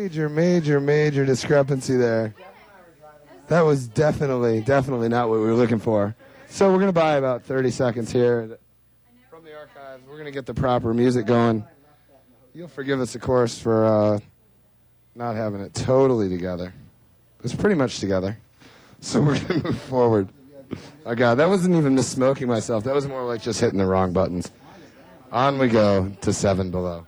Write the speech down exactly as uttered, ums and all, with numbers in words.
Major, major, major discrepancy there. That was definitely, definitely not what we were looking for. So we're going to buy about thirty seconds here from the archives. We're going to get the proper music going. You'll forgive us, of course, for uh, not having it totally together. It's pretty much together. So we're going to move forward. Oh, God, that wasn't even missmoking myself. That was more like just hitting the wrong buttons. On we go to Seven Below.